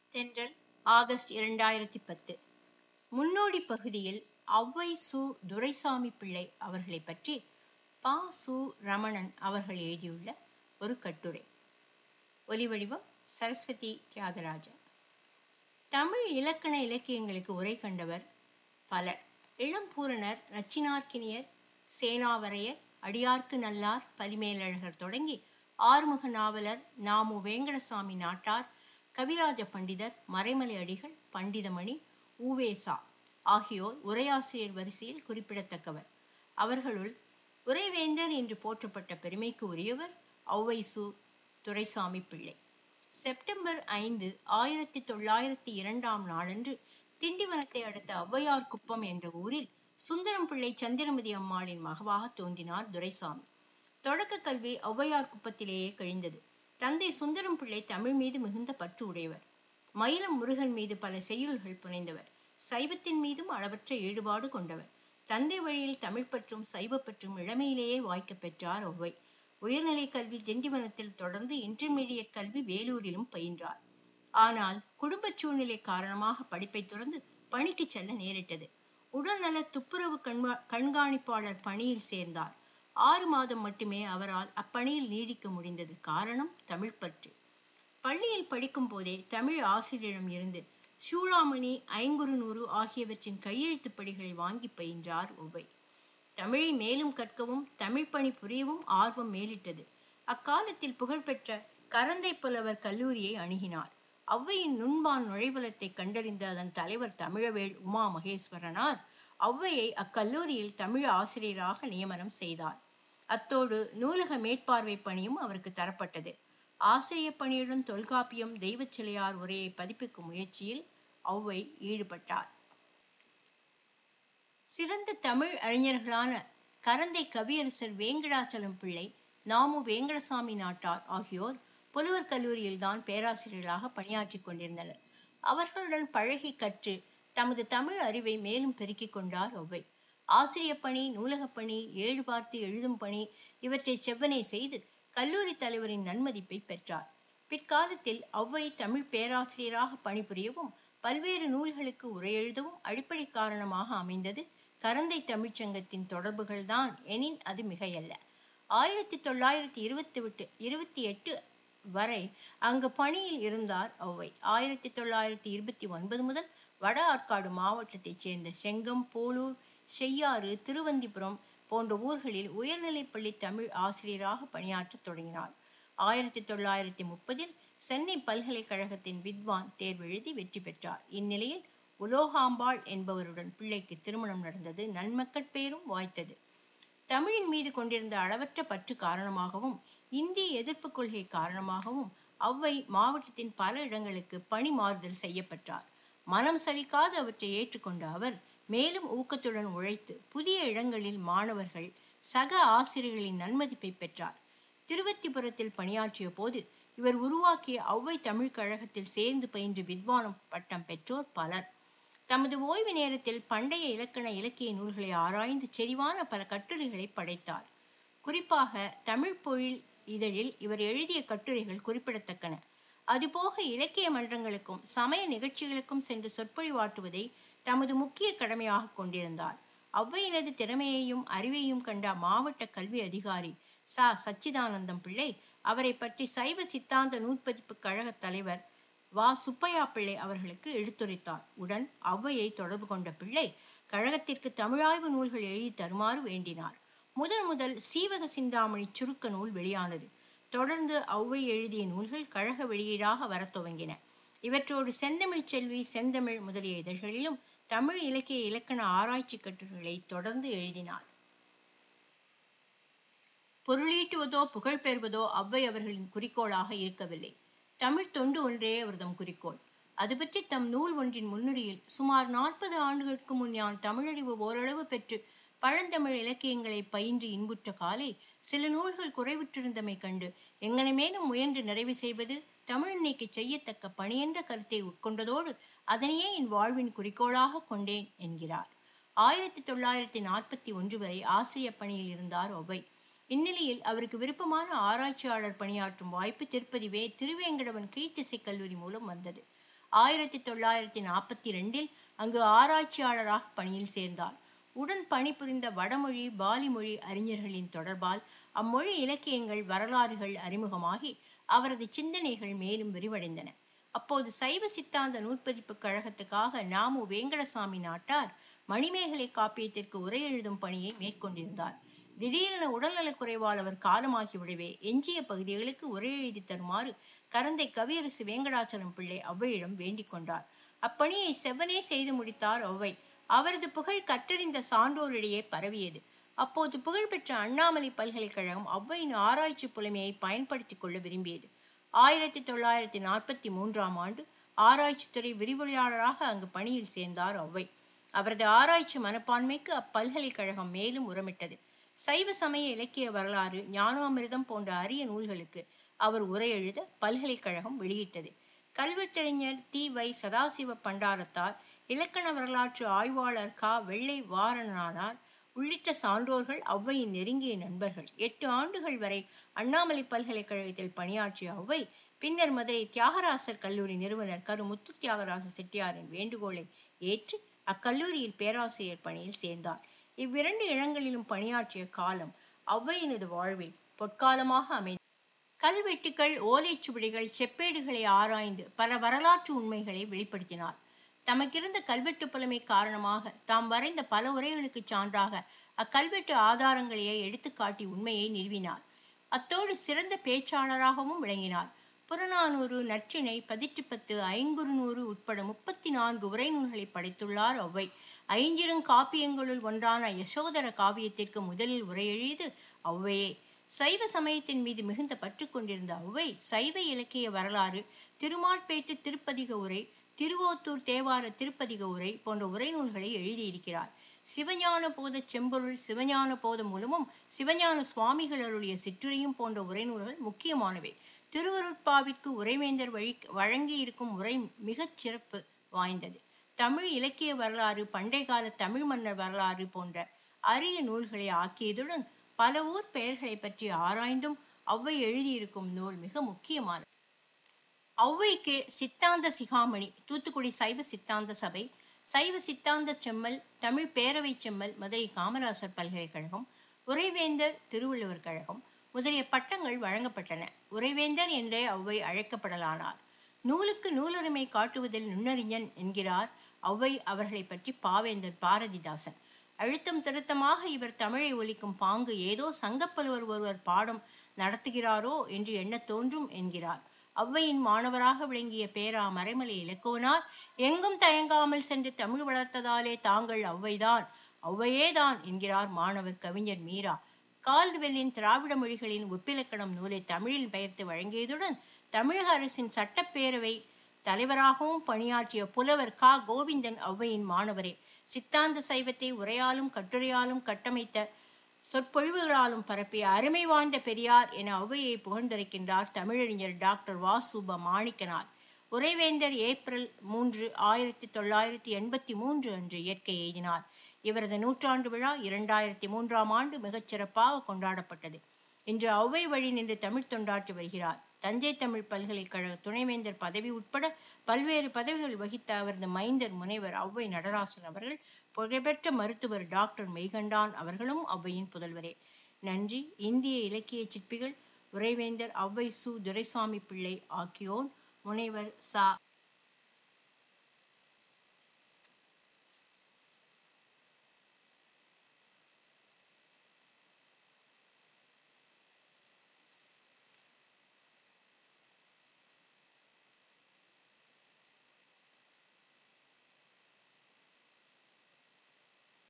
தென்றல் ஆகஸ்ட் 2010. முன்னோடி பகுதியில் ஔவை சு. துரைசாமி பிள்ளை அவர்களை பற்றி பா. சு. ரமணன் அவர்கள் எழுதியுள்ள ஒரு கட்டுரை. ஒலிவடிவம் சரஸ்வதி தியாகராஜன். தமிழ் இலக்கண இலக்கியங்களுக்கு உரை கண்டவர் பலர். இளம்பூரணர், நச்சினார்க்கினியர், சேனாவரையர், அடியார்க்கு நல்லார், பரிமேலழகர் தொடங்கி ஆறுமுக நாவலர், நாமு வேங்கடசாமி நாட்டார், கவிராஜ பண்டிதர், மறைமலை அடிகள், பண்டிதமணி, உவேசா ஆகியோர் உரையாசிரியர் வரிசையில் குறிப்பிடத்தக்கவர். அவர்களுள் உரைவேந்தர் என்று போற்றப்பட்ட பெருமைக்கு உரியவர் ஔவை சு. துரைசாமி பிள்ளை. செப்டம்பர் 5, 1902 நாளன்று திண்டிவனத்தை அடுத்த ஔவையார் குப்பம் என்ற ஊரில் சுந்தரம் பிள்ளை சந்திரமதி அம்மாளின் மகவாக தோன்றினார் துரைசாமி. தொடக்க கல்வி ஔவையார் குப்பத்திலேயே கழிந்தது. தந்தை சுந்தரம் பிள்ளை தமிழ் மீது மிகுந்த பற்று உடையவர். மயிலம் முருகன் மீது பல செய்யுள்கள் புனைந்தவர். சைவத்தின் மீதும் அளவற்ற ஈடுபாடு கொண்டவர். தந்தை வழியில் தமிழ் பற்றும் சைவப்பற்றும் இளமையிலேயே வாய்க்க பெற்றார் ஔவை. உயர்நிலை கல்வி திண்டிவனத்தில் தொடர்ந்து இன்டர்மீடியட் கல்வி வேலூரிலும் பயின்றார். ஆனால் குடும்ப சூழ்நிலை காரணமாக படிப்பை துறந்து பணிக்கு செல்ல நேரிட்டது. உடல்நல துப்புரவு கண்காணிப்பாளர் பணியில் சேர்ந்தார். 6 மாதம் மட்டுமே அவரால் அப்பணியில் நீடிக்க முடிந்தது. காரணம் தமிழ் பற்று. பள்ளியில் படிக்கும் போதே தமிழ் ஆசிரியரிடம் இருந்து சூளாமணி, ஐங்குறுநூறு ஆகியவற்றின் கையெழுத்து படிகளை வாங்கி பயின்றார் ஔவை. தமிழை மேலும் கற்கவும் தமிழ் பணி புரியவும் ஆர்வம் மேலிட்டது. அக்காலத்தில் புகழ்பெற்ற கரந்தை புலவர் கல்லூரியை அணுகினார். ஔவையின் நுண்பான் நுழைவுலத்தை கண்டறிந்த அதன் தலைவர் தமிழவேள் உமா மகேஸ்வரனார் ஔவையை அக்கல்லூரியில் தமிழ் ஆசிரியராக நியமனம் செய்தார். அத்தோடு நூலக மேற்பார்வை பணியும் அவருக்கு தரப்பட்டது. ஆசிரியர் பணியுடன் தொல்காப்பியம், தெய்வச்சிலையார் உரையை பதிப்பிக்கும் முயற்சியில் ஔவை ஈடுபட்டார். சிறந்த தமிழ் அறிஞர்களான கரந்தை கவியரசர் வேங்கடாச்சலம் பிள்ளை, நாமு வேங்கடசாமி நாட்டார் ஆகியோர் புலவர் கல்லூரியில்தான் பேராசிரியர்களாக பணியாற்றி கொண்டிருந்தனர். அவர்களுடன் பழகி கற்று தமது தமிழ் அறிவை மேலும் பெருக்கிக் கொண்டார் ஔவை. ஆசிரியர் பணி, நூலகப் பணி, ஏடு பார்த்து எழுதும் பணி இவற்றை செவ்வனே செய்து கல்லூரி தலைவரின் நன்மதிப்பை பெற்றார். பிற்காலத்தில் ஔவை தமிழ் பேராசிரியராக பணிபுரியவும் பல்வேறு நூல்களுக்கு உரை எழுதவும் அடிப்படை காரணமாக அமைந்தது கரந்தை தமிழ்ச்சங்கத்தின் தொடர்புகள்தான் எனின் அது மிகையல்ல. 1928 வரை அங்கு பணியில் இருந்தார் ஔவை. 1929 முதல் வட ஆற்காடு மாவட்டத்தைச் சேர்ந்த செங்கம், போலூர், செய்யாறு, திருவந்திபுரம் போன்ற ஊர்களில் உயர்நிலைப்பள்ளி தமிழ் ஆசிரியராக பணியாற்ற தொடங்கினார். 1930 சென்னை பல்கலைக்கழகத்தின் வித்வான் தேர்வெழுதி வெற்றி பெற்றார். இந்நிலையில் உலோகாம்பாள் என்பவருடன் பிள்ளைக்கு திருமணம் நடந்தது. நன்மக்கட்பேரும் வாய்த்தது. தமிழின் மீது கொண்டிருந்த அளவற்ற பற்று காரணமாகவும் இந்திய எதிர்ப்பு கொள்கை காரணமாகவும் ஔவை மாவட்டத்தின் பல இடங்களுக்கு பணி மாறுதல் செய்யப்பட்டார். மனம் சலிக்காது அவற்றை ஏற்றுக்கொண்ட அவர் மேலும் ஊக்கத்துடன் உழைத்து புதிய இடங்களில் மாணவர்கள், சக ஆசிரியர்களின் நன்மதிப்பை பெற்றார். திருவத்திபுரத்தில் பணியாற்றிய போது இவர் உருவாக்கிய ஔவை தமிழ் கழகத்தில் சேர்ந்து பயின்று வித்வானம் பட்டம் பெற்றோர் பலர். தமது ஓய்வு நேரத்தில் பண்டைய இலக்கண இலக்கிய நூல்களை ஆராய்ந்து செறிவான பல கட்டுரைகளை படைத்தார். குறிப்பாக தமிழ் பொழில் இதழில் இவர் எழுதிய கட்டுரைகள் குறிப்பிடத்தக்கன. அதுபோக இலக்கிய மன்றங்களுக்கும் சமய நிகழ்ச்சிகளுக்கும் சென்று சொற்பொழிவாற்றுவதை தமது முக்கிய கடமையாக கொண்டிருந்தார். ஔவையினது திறமையையும் அறிவையும் கண்ட மாவட்ட கல்வி அதிகாரி சச்சிதானந்தம் பிள்ளை அவரை பற்றி சைவ சித்தாந்த நூற்பதிப்பு கழக தலைவர் வா. சுப்பையா பிள்ளை அவர்களுக்கு எடுத்துரைத்தார். உடன் ஔவையை தொடர்பு கொண்ட பிள்ளை கழகத்திற்கு தமிழாய்வு நூல்கள் எழுதி தருமாறு வேண்டினார். முதல் சீவக சிந்தாமணி சுருக்க நூல் வெளியானது. தொடர்ந்து ஔவை எழுதிய நூல்கள் கழக வெளியீடாக வர துவங்கின. இவற்றோடு செந்தமிழ் செல்வி, செந்தமிழ் முதலிய இதழ்களிலும் தமிழ் இலக்கிய இலக்கண ஆராய்ச்சி கட்டுரைகளை தொடர்ந்து எழுதினார். பொருளீட்டுவதோ புகழ் பெறுவதோ ஔவை அவர்களின் குறிக்கோளாக இருக்கவில்லை. தமிழ் தொண்டு ஒன்றே அவர்தம் குறிக்கோள். அது பற்றி தம் நூல் ஒன்றின் முன்னுரையில், சுமார் 40 ஆண்டுகளுக்கு முன் யான் தமிழறிவு ஓரளவு பெற்று பழந்தமிழ் இலக்கியங்களை பயின்று இன்புற்ற காலை சில நூல்கள் குறைவுற்றிருந்தமை கண்டு எங்கனமேனும் முயன்று நிறைவு செய்வது தமிழன்னைக்கு செய்யத்தக்க பணியென்ற கருத்தை உட்கொண்டதோடு அதனையே என் வாழ்வின் குறிக்கோளாக கொண்டேன் என்கிறார். 1941 வரை ஆசிரியர் பணியில் இருந்தார் ஔவை. இந்நிலையில் அவருக்கு விருப்பமான ஆராய்ச்சியாளர் பணியாற்றும் வாய்ப்பு திருவேங்கடவன் கீழ்த்திசை கல்லூரி மூலம் வந்தது. 1942 அங்கு ஆராய்ச்சியாளராக பணியில் சேர்ந்தார். உடன் பணிபுரிந்த வடமொழி பாலி மொழி அறிஞர்களின் தொடர்பால் அம்மொழி இலக்கியங்கள் வரலாறுகள் அறிமுகமாகி அவரது சிந்தனைகள் மேலும் விரிவடைந்தன. அப்போது சைவ சித்தாந்த நூற்பதிப்பு கழகத்துக்காக நாமு வேங்கடசாமி நாட்டார் மணிமேகலை காப்பியத்திற்கு உரை எழுதும் பணியை மேற்கொண்டிருந்தார். திடீரென உடல்நலக் குறைவால் அவர் காலமாகிவிடவே எஞ்சிய பகுதிகளுக்கு உரை எழுதி தருமாறு கரந்தை கவியரசு வேங்கடாச்சலம் பிள்ளை ஔவையிடம் வேண்டிக் கொண்டார். அப்பணியை செவ்வனே செய்து முடித்தார் ஔவை. அவரது புகழ் கற்றறிந்த சான்றோரிடையே பரவியது. அப்போது புகழ்பெற்ற அண்ணாமலை பல்கலைக்கழகம் ஔவையின் ஆராய்ச்சி புலமையை பயன்படுத்திக் கொள்ள விரும்பியது. 1943 ஆராய்ச்சித்துறை விரிவுரையாளராக அங்கு பணியில் சேர்ந்தார் ஔவை. அவரது ஆராய்ச்சி மனப்பான்மைக்கு அப்பல்கலைக்கழகம் மேலும் உரமிட்டது. சைவ சமய இலக்கிய வரலாறு, ஞானாமிர்தம் போன்ற அரிய நூல்களுக்கு அவர் உரை எழுத பல்கலைக்கழகம் வெளியிட்டது. கல்வெட்டறிஞர் தி.வை. சதாசிவ பண்டாரத்தார், இலக்கண வரலாற்று ஆய்வாளர் க. வெள்ளை வாரணனார் உள்ளிட்ட சான்றோர்கள் ஔவையின் நெருங்கிய நண்பர்கள். 8 ஆண்டுகள் வரை அண்ணாமலை பல்கலைக்கழகத்தில் பணியாற்றிய ஔவை பின்னர் மதுரை தியாகராசர் கல்லூரி நிறுவனர் கரு. முத்து தியாகராச செட்டியாரின் வேண்டுகோளை ஏற்று அக்கல்லூரியில் பேராசிரியர் பணியில் சேர்ந்தார். இவ்விரண்டு இடங்களிலும் பணியாற்றிய காலம் ஔவையினது வாழ்வில் பொற்காலமாக அமைந்தது. கல்வெட்டுக்கள், ஓலைச்சுவடிகள், செப்பேடுகளை ஆராய்ந்து பல வரலாற்று உண்மைகளை வெளிப்படுத்தினார். தமக்கிருந்த கல்வெட்டு புலமை காரணமாக தாம் வரைந்த பல உரைகளுக்கு சான்றாக அக்கல்வெட்டு ஆதாரங்களையே எடுத்துக்காட்டி உண்மையை நிறுவினார். அத்தோடு சிறந்த பேச்சாளராகவும் விளங்கினார். புறநானூறு, நற்றிணை, பதிற்றுப்பத்து, ஐங்குறுநூறு உட்பட 34 உரைநூல்களை படைத்துள்ளார் ஔவை. ஐஞ்சிறுகாப்பியங்களுள் ஒன்றான யசோதர காவியத்திற்கு முதலில் உரை எழுதியது ஔவையே. சைவ சமயத்தின் மீது மிகுந்த பற்று கொண்டிருந்த ஔவை சைவ இலக்கிய வரலாறு, திருமார்பேட்டு திருப்பதிக உரை, திருவோத்தூர் தேவார திருப்பதிக உரை போன்ற உரைநூல்களை எழுதியிருக்கிறார். சிவஞான போத செம்பொருள், சிவஞான போத மூலமும், சிவஞான சுவாமிகள் அருளிய சிற்றுரையும் போன்ற உரைநூல்கள் முக்கியமானவை. திருவருட்பாவிற்கு உரைவேந்தர் வழங்கி இருக்கும் உரை மிகச் சிறப்பு வாய்ந்தது. தமிழ் இலக்கிய வரலாறு, பண்டை கால தமிழ் மன்னர் வரலாறு போன்ற அரிய நூல்களை ஆக்கியதுடன் பல ஊர் பெயர்களை பற்றி ஆராய்ந்தும் ஔவை எழுதியிருக்கும் நூல் மிக முக்கியமானது. ஔவைக்கு சித்தாந்த சிகாமணி தூத்துக்குடி சைவ சித்தாந்த சபை, சைவ சித்தாந்த செம்மல் தமிழ் பேரவை செம்மல் மதுரை காமராசர் பல்கலைக்கழகம், உரைவேந்தர் திருவள்ளுவர் கழகம் முதலிய பட்டங்கள் வழங்கப்பட்டன. உரைவேந்தர் என்றே ஔவை அழைக்கப்படலானார். நூலுக்கு நூலுரிமை காட்டுவதில் நுண்ணறிஞன் என்கிறார் ஔவை அவர்களை பற்றி பாவேந்தர் பாரதிதாசன். அழுத்தம் திருத்தமாக இவர் தமிழை ஒலிக்கும் பாங்கு ஏதோ சங்கப்புலவர் ஒருவர் பாடம் நடத்துகிறாரோ என்று எண்ண தோன்றும் என்கிறார். ஔவையின் மாணவராக விளங்கிய பேரா மறைமலை இலக்குவனார் எங்கும் தயங்காமல் சென்று தமிழ் வளர்த்ததாலே தாங்கள் ஔவையேதான் என்கிறார் மாணவர் கவிஞர் மீரா. கால்டுவெல்லின் திராவிட மொழிகளின் ஒப்பிலக்கணம் நூலை தமிழில் பெயர்த்து வழங்கியதுடன் தமிழக அரசின் சட்டப்பேரவை தலைவராகவும் பணியாற்றிய புலவர் க. கோவிந்தன் ஔவையின் மாணவரே. சித்தாந்த சைவத்தை உரையாலும் கட்டுரையாலும் கட்டமைத்த சொற்பொழிவுகளாலும் பரப்பிய அருமை வாய்ந்த பெரியார் என ஔவையை புகழ்ந்துரைக்கின்றார் தமிழறிஞர் டாக்டர் வாசுப மாணிக்கனார். உரைவேந்தர் ஏப்ரல் 3, 1983 அன்று இயற்கை எய்தினார். இவரது நூற்றாண்டு விழா 2003 மிகச் சிறப்பாக கொண்டாடப்பட்டது. இன்று ஔவை வழி நின்று தமிழ் தொண்டாற்றி வருகிறார். தஞ்சை தமிழ் பல்கலைக்கழக துணைவேந்தர் பதவி உட்பட பல்வேறு பதவிகள் வகித்த அவரது மைந்தர் முனைவர் ஔவை நடராசன் அவர்கள், புகழ்பெற்ற மருத்துவர் டாக்டர் மெய்கண்டான் அவர்களும் ஔவையின் புதல்வரே. நன்றி. இந்திய இலக்கிய சிற்பிகள் உரைவேந்தர் ஔவை சு. துரைசாமி பிள்ளை ஆக்கியோன் முனைவர் ச.